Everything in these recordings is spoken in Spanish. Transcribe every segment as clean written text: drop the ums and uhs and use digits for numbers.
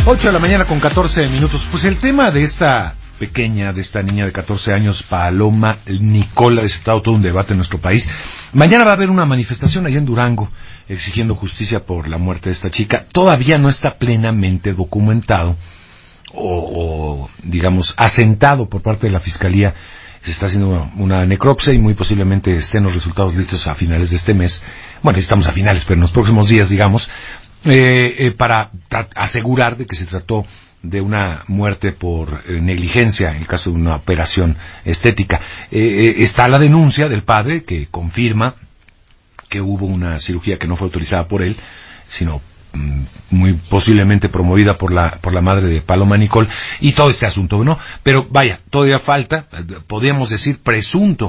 8 de la mañana con 14 minutos. Pues el tema de esta pequeña, de esta niña de 14 años, Paloma Nicol, ha desatado todo un debate en nuestro país. Mañana va a haber una manifestación allá en Durango exigiendo justicia por la muerte de esta chica. Todavía no está plenamente documentado o digamos, asentado por parte de la Fiscalía. Se está haciendo una necropsia y muy posiblemente estén los resultados listos a finales de este mes. Bueno, estamos a finales, pero en los próximos días, digamos, para asegurar de que se trató de una muerte por negligencia, en el caso de una operación estética. Está la denuncia del padre que confirma que hubo una cirugía que no fue autorizada por él, sino muy posiblemente promovida por la madre de Paloma Nicol, y todo este asunto, ¿no? Pero vaya, todavía falta, podríamos decir presunta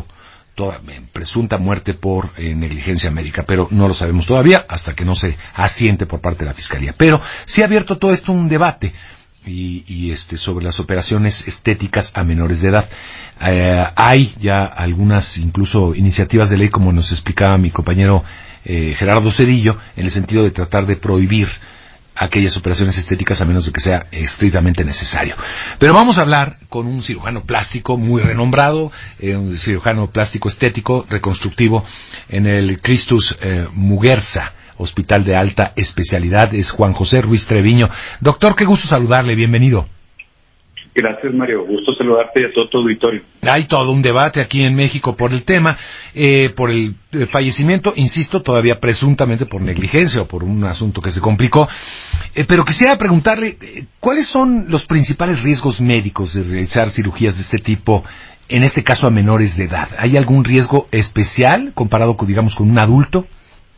muerte por negligencia médica, pero no lo sabemos todavía hasta que no se asiente por parte de la Fiscalía. Pero sí ha abierto todo esto un debate y sobre las operaciones estéticas a menores de edad. Hay ya algunas incluso iniciativas de ley, como nos explicaba mi compañero Gerardo Cedillo, en el sentido de tratar de prohibir aquellas operaciones estéticas a menos de que sea estrictamente necesario. Pero vamos a hablar con un cirujano plástico muy renombrado, un cirujano plástico estético reconstructivo en el Christus Muguerza, Hospital de Alta Especialidad. Es Juan José Ruiz Treviño. Doctor, qué gusto saludarle, bienvenido. Gracias, Mario. Gusto saludarte y a todo tu auditorio. Hay todo un debate aquí en México por el tema, por el fallecimiento, insisto, todavía presuntamente por negligencia o por un asunto que se complicó. Pero quisiera preguntarle, ¿cuáles son los principales riesgos médicos de realizar cirugías de este tipo, en este caso a menores de edad? ¿Hay algún riesgo especial comparado con, digamos, con un adulto?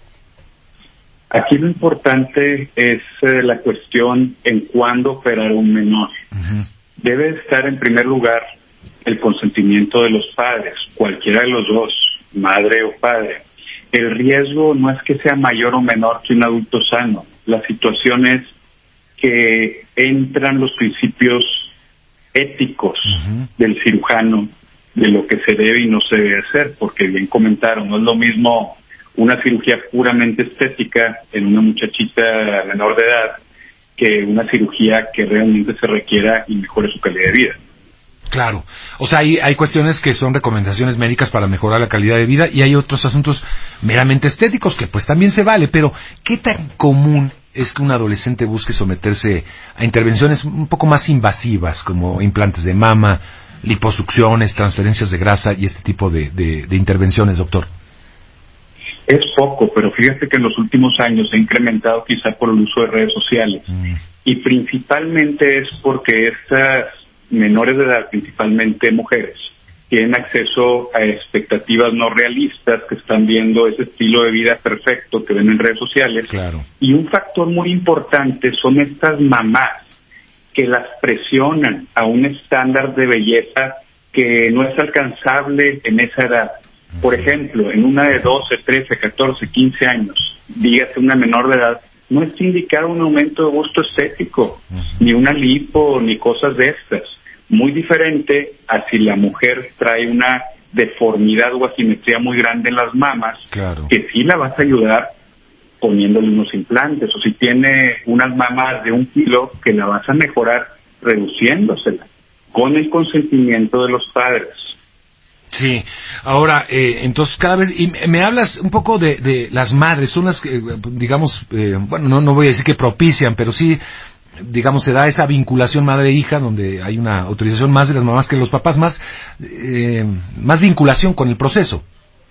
Aquí lo importante es la cuestión en cuándo operar a un menor. Uh-huh. Debe estar en primer lugar el consentimiento de los padres, cualquiera de los dos, madre o padre. El riesgo no es que sea mayor o menor que un adulto sano. La situación es que entran los principios éticos del cirujano, de lo que se debe y no se debe hacer, porque bien comentaron, no es lo mismo una cirugía puramente estética en una muchachita menor de edad que una cirugía que realmente se requiera y mejore su calidad de vida. Claro, o sea, hay cuestiones que son recomendaciones médicas para mejorar la calidad de vida y hay otros asuntos meramente estéticos que pues también se vale, pero ¿qué tan común es que un adolescente busque someterse a intervenciones un poco más invasivas como implantes de mama, liposucciones, transferencias de grasa y este tipo de intervenciones, doctor? Es poco, pero fíjate que en los últimos años se ha incrementado quizá por el uso de redes sociales. Y principalmente es porque estas menores de edad, principalmente mujeres, tienen acceso a expectativas no realistas, que están viendo ese estilo de vida perfecto que ven en redes sociales. Claro. Y un factor muy importante son estas mamás que las presionan a un estándar de belleza que no es alcanzable en esa edad. Por ejemplo, en una de 12, 13, 14, 15 años, dígase una menor de edad, no está indicado un aumento de gusto estético, ni una lipo, ni cosas de estas. Muy diferente a si la mujer trae una deformidad o asimetría muy grande en las mamas, claro, que sí la vas a ayudar poniéndole unos implantes, o si tiene unas mamas de 1 kilo, que la vas a mejorar reduciéndosela, con el consentimiento de los padres. Sí, ahora, entonces cada vez, y me hablas un poco de las madres, son las que, digamos, bueno, no voy a decir que propician, pero sí, digamos, se da esa vinculación madre-hija, donde hay una autorización más de las mamás que de los papás, más vinculación con el proceso.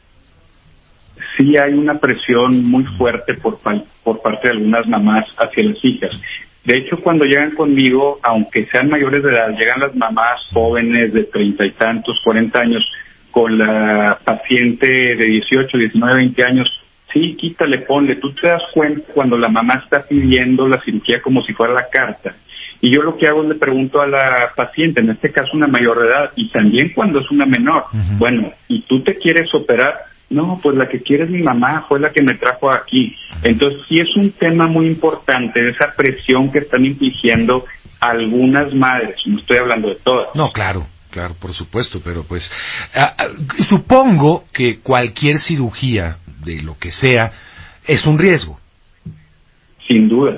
Sí hay una presión muy fuerte por parte de algunas mamás hacia las hijas. De hecho, cuando llegan conmigo, aunque sean mayores de edad, llegan las mamás jóvenes de 30 y tantos, 40 años, con la paciente de 18, 19, 20 años, sí, quítale, ponle. Tú te das cuenta cuando la mamá está pidiendo la cirugía como si fuera la carta. Y yo lo que hago es le pregunto a la paciente, en este caso una mayor de edad, y también cuando es una menor, bueno, ¿y tú te quieres operar? No, pues la que quiere es mi mamá, fue la que me trajo aquí. Entonces sí es un tema muy importante, esa presión que están infligiendo algunas madres, no estoy hablando de todas. No, claro, por supuesto, pero pues supongo que cualquier cirugía, de lo que sea, es un riesgo. Sin duda.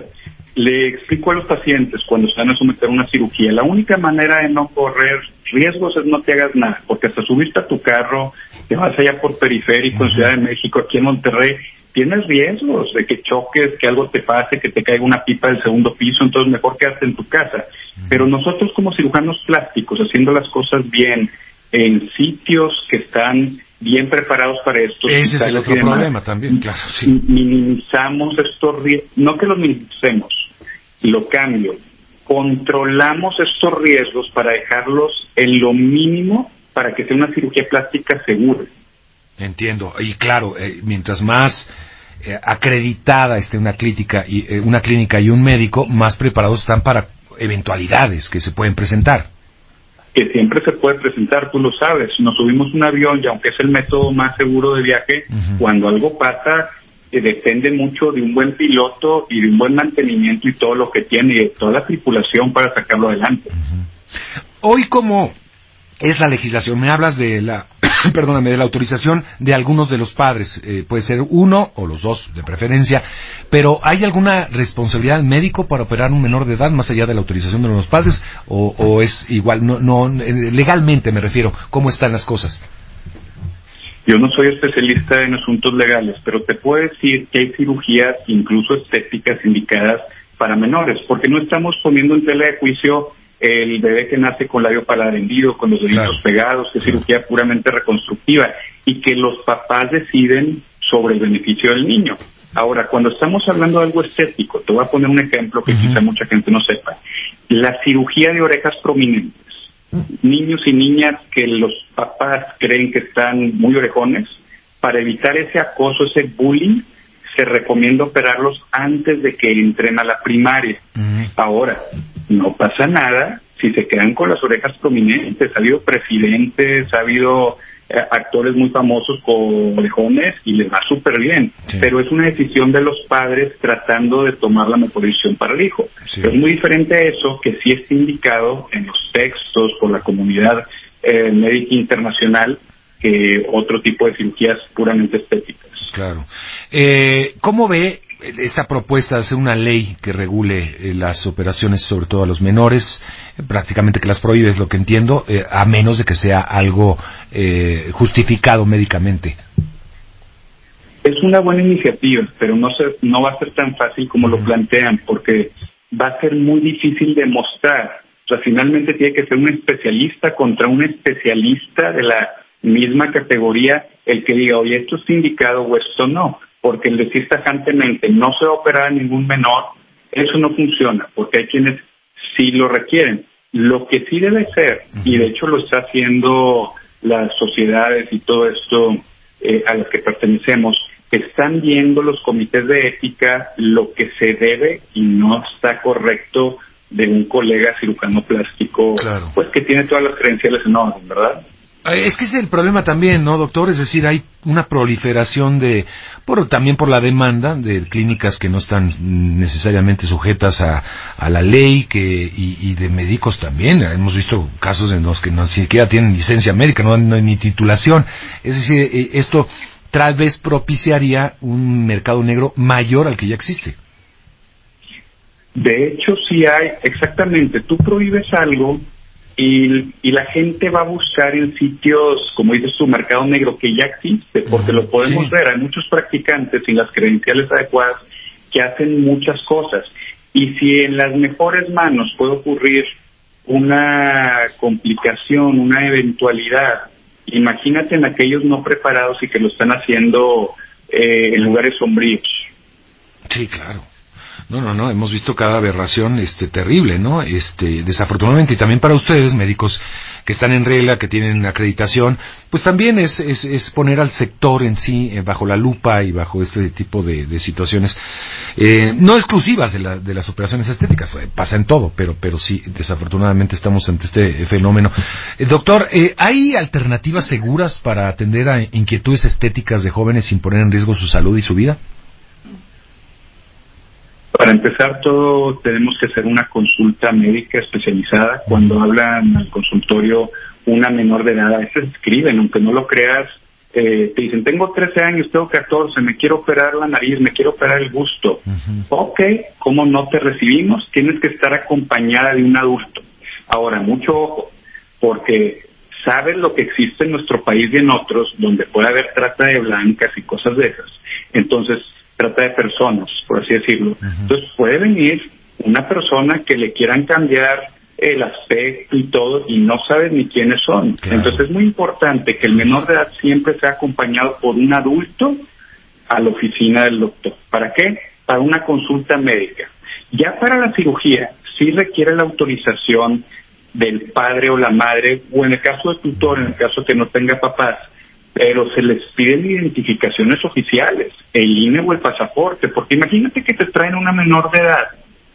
le explico a los pacientes cuando se van a someter a una cirugía, la única manera de no correr riesgos es no te hagas nada, porque hasta subiste a tu carro, te vas allá por Periférico, en Ciudad de México, aquí en Monterrey, tienes riesgos de que choques, que algo te pase, que te caiga una pipa del segundo piso, entonces mejor quédate en tu casa. Pero nosotros como cirujanos plásticos, haciendo las cosas bien, en sitios que están bien preparados para esto. Ese es el otro problema también, claro. Sí. Minimizamos estos riesgos, no que los minimicemos, lo cambio. Controlamos estos riesgos para dejarlos en lo mínimo para que sea una cirugía plástica segura. Entiendo. Y claro, mientras más acreditada esté una clínica y un médico, más preparados están para eventualidades que se pueden presentar. Que siempre se puede presentar, tú lo sabes. Nos subimos un avión y aunque es el método más seguro de viaje, cuando algo pasa, depende mucho de un buen piloto y de un buen mantenimiento y todo lo que tiene y de toda la tripulación para sacarlo adelante. Hoy, ¿cómo es la legislación? Me hablas de la de la autorización de algunos de los padres, puede ser uno o los dos de preferencia, pero ¿hay alguna responsabilidad médico para operar un menor de edad más allá de la autorización de los padres o es igual? No, legalmente me refiero, ¿cómo están las cosas? Yo no soy especialista en asuntos legales, pero te puedo decir que hay cirugías, incluso estéticas, indicadas para menores, porque no estamos poniendo en tela de juicio el bebé que nace con labio paladar hendido, con los deditos pegados, que es cirugía puramente reconstructiva, y que los papás deciden sobre el beneficio del niño. Ahora, cuando estamos hablando de algo estético, te voy a poner un ejemplo que quizá mucha gente no sepa. La cirugía de orejas prominentes. Niños y niñas que los papás creen que están muy orejones, para evitar ese acoso, ese bullying, se recomienda operarlos antes de que entren a la primaria. Ahora, no pasa nada si se quedan con las orejas prominentes. Ha habido presidentes, ha habido actores muy famosos con orejones y les va súper bien. Sí. Pero es una decisión de los padres tratando de tomar la mejor decisión para el hijo. Sí. Es muy diferente a eso, que sí está indicado en los textos por la comunidad médica internacional, que otro tipo de cirugías puramente estéticas. Claro. ¿Cómo ve esta propuesta de hacer una ley que regule las operaciones, sobre todo a los menores, prácticamente que las prohíbe, es lo que entiendo, a menos de que sea algo justificado médicamente? Es una buena iniciativa, pero no va a ser tan fácil como lo plantean, porque va a ser muy difícil demostrar. O sea, finalmente tiene que ser un especialista contra un especialista de la misma categoría el que diga, oye, esto es indicado o esto no. Porque el decir tajantemente no se va a operar a ningún menor, eso no funciona, porque hay quienes sí lo requieren. Lo que sí debe ser, y de hecho lo está haciendo las sociedades y todo esto a las que pertenecemos, están viendo los comités de ética lo que se debe y no está correcto de un colega cirujano plástico, claro, pues que tiene todas las credenciales en orden, ¿verdad? Es que ese es el problema también, ¿no, doctor? Es decir, hay una proliferación también por la demanda de clínicas que no están necesariamente sujetas a la ley, y de médicos también. Hemos visto casos en los que no siquiera tienen licencia médica, no hay ni titulación. Es decir, esto tal vez propiciaría un mercado negro mayor al que ya existe. De hecho, sí hay, exactamente. Tú prohíbes algo y la gente va a buscar en sitios, como dices tu mercado negro, que ya existe, porque lo podemos ver. Hay muchos practicantes sin las credenciales adecuadas que hacen muchas cosas. Y si en las mejores manos puede ocurrir una complicación, una eventualidad, imagínate en aquellos no preparados y que lo están haciendo en lugares sombríos. Sí, claro. No, hemos visto cada aberración terrible, ¿no? Desafortunadamente, y también para ustedes, médicos que están en regla, que tienen acreditación, pues también es poner al sector en sí bajo la lupa y bajo este tipo de situaciones, no exclusivas de las operaciones estéticas, pasa en todo, pero sí, desafortunadamente estamos ante este fenómeno. Doctor, ¿hay alternativas seguras para atender a inquietudes estéticas de jóvenes sin poner en riesgo su salud y su vida? Para empezar, tenemos que hacer una consulta médica especializada. Cuando hablan al consultorio una menor de edad, a veces escriben, aunque no lo creas, te dicen, tengo 13 años, tengo 14, me quiero operar la nariz, me quiero operar el busto. Ok, ¿cómo no te recibimos? Tienes que estar acompañada de un adulto. Ahora, mucho ojo, porque sabes lo que existe en nuestro país y en otros, donde puede haber trata de blancas y cosas de esas. Entonces, trata de personas, por así decirlo. Entonces, puede venir una persona que le quieran cambiar el aspecto y todo, y no sabes ni quiénes son. Claro. Entonces es muy importante que el menor de edad siempre sea acompañado por un adulto a la oficina del doctor. ¿Para qué? Para una consulta médica. Ya para la cirugía, sí requiere la autorización del padre o la madre, o en el caso de tutor, en el caso que no tenga papás, pero se les piden identificaciones oficiales, el INE o el pasaporte, porque imagínate que te traen una menor de edad,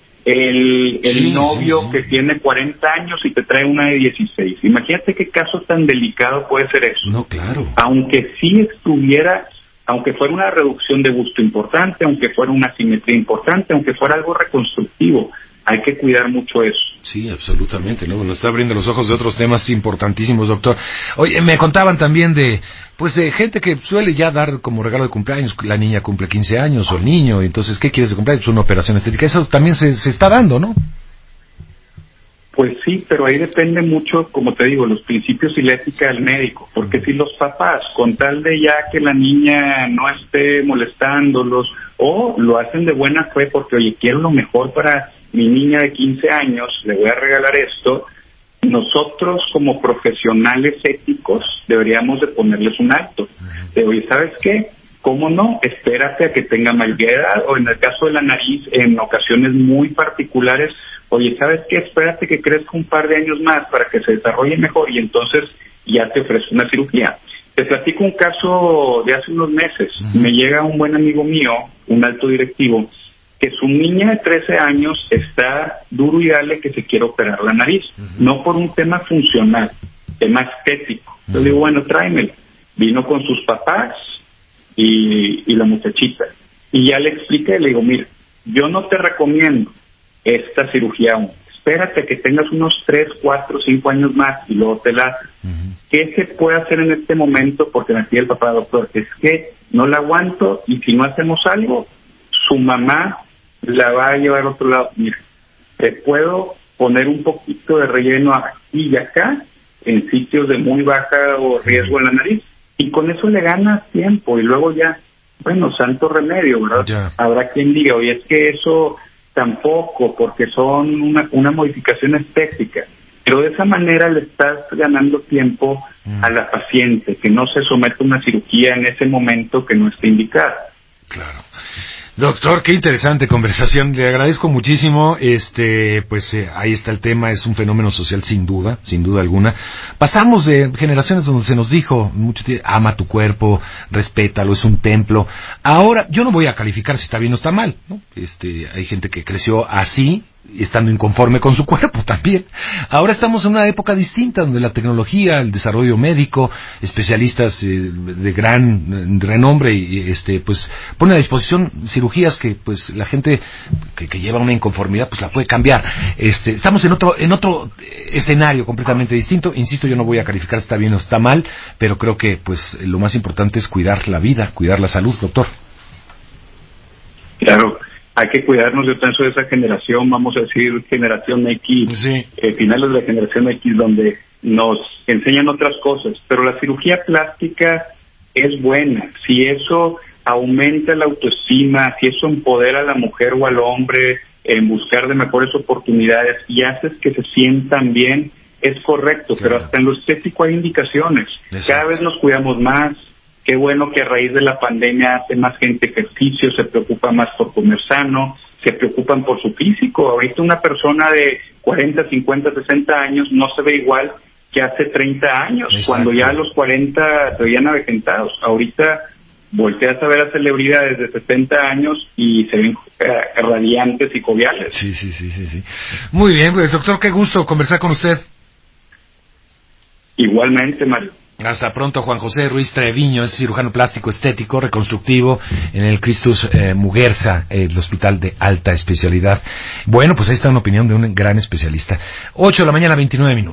el novio que tiene 40 años y te trae una de 16. Imagínate qué caso tan delicado puede ser eso. No, claro. Aunque fuera una reducción de busto importante, aunque fuera una simetría importante, aunque fuera algo reconstructivo, hay que cuidar mucho eso. Sí, absolutamente, ¿no? Nos está abriendo los ojos de otros temas importantísimos, doctor. Oye, me contaban también de gente que suele ya dar como regalo de cumpleaños, la niña cumple 15 años o el niño, entonces, ¿qué quieres de cumpleaños? Una operación estética. Eso también se está dando, ¿no? Pues sí, pero ahí depende mucho, como te digo, los principios y la ética del médico, porque si los papás, con tal de ya que la niña no esté molestándolos, o lo hacen de buena fe porque, oye, quiero lo mejor para mi niña de 15 años, le voy a regalar esto, nosotros como profesionales éticos deberíamos de ponerles un alto. De, oye, ¿sabes qué? ¿Cómo no? Espérate a que tenga mayoría de edad, o en el caso de la nariz, en ocasiones muy particulares, oye, ¿sabes qué? Espérate que crezca un par de años más para que se desarrolle mejor y entonces ya te ofrece una cirugía. Te platico un caso de hace unos meses. Me llega un buen amigo mío, un alto directivo, que su niña de 13 años está duro y dale que se quiere operar la nariz, no por un tema funcional, tema estético. Yo le digo, bueno, tráemela. Vino con sus papás y la muchachita. Y ya le expliqué, le digo, mira, yo no te recomiendo esta cirugía aún. Espérate que tengas unos 3, 4, 5 años más y luego te la haces. ¿Qué se puede hacer en este momento? Porque me pide el papá, doctor, es que no la aguanto y si no hacemos algo, su mamá la va a llevar a otro lado. Mira, te puedo poner un poquito de relleno aquí y acá en sitios de muy baja o riesgo en la nariz y con eso le ganas tiempo y luego ya, bueno, santo remedio, ¿verdad? Ya. Habrá quien diga, oye, es que eso tampoco, porque son una modificación estética, pero de esa manera le estás ganando tiempo a la paciente, que no se somete a una cirugía en ese momento que no esté indicada. Claro. Doctor, qué interesante conversación, le agradezco muchísimo, ahí está el tema, es un fenómeno social sin duda alguna. Pasamos de generaciones donde se nos dijo, ama tu cuerpo, respétalo, es un templo. Ahora, yo no voy a calificar si está bien o está mal, ¿no? Hay gente que creció así, estando inconforme con su cuerpo también. Ahora estamos en una época distinta donde la tecnología, el desarrollo médico, especialistas de gran renombre y pone a disposición cirugías que pues la gente que lleva una inconformidad pues la puede cambiar. Estamos en otro escenario completamente distinto. Insisto, yo no voy a calificar si está bien o está mal, pero creo que pues lo más importante es cuidar la vida, cuidar la salud, doctor. Claro. Hay que cuidarnos, yo pienso, de esa generación, vamos a decir, generación X, sí. Finales de la generación X, donde nos enseñan otras cosas. Pero la cirugía plástica es buena. Si eso aumenta la autoestima, si eso empodera a la mujer o al hombre en buscar de mejores oportunidades y haces que se sientan bien, es correcto. Claro. Pero hasta en lo estético hay indicaciones. Exacto. Cada vez nos cuidamos más. Qué bueno que a raíz de la pandemia hace más gente ejercicio, se preocupa más por comer sano, se preocupan por su físico. Ahorita una persona de 40, 50, 60 años no se ve igual que hace 30 años, exacto, cuando ya a los 40 se veían avejentados. Ahorita volteas a ver a celebridades de 70 años y se ven radiantes y joviales. Sí. Muy bien, pues doctor, qué gusto conversar con usted. Igualmente, Mario. Hasta pronto. Juan José Ruiz Treviño es cirujano plástico estético reconstructivo en el Christus Muguerza, el hospital de alta especialidad. Bueno, pues ahí está una opinión de un gran especialista. 8 de la mañana, 29 minutos.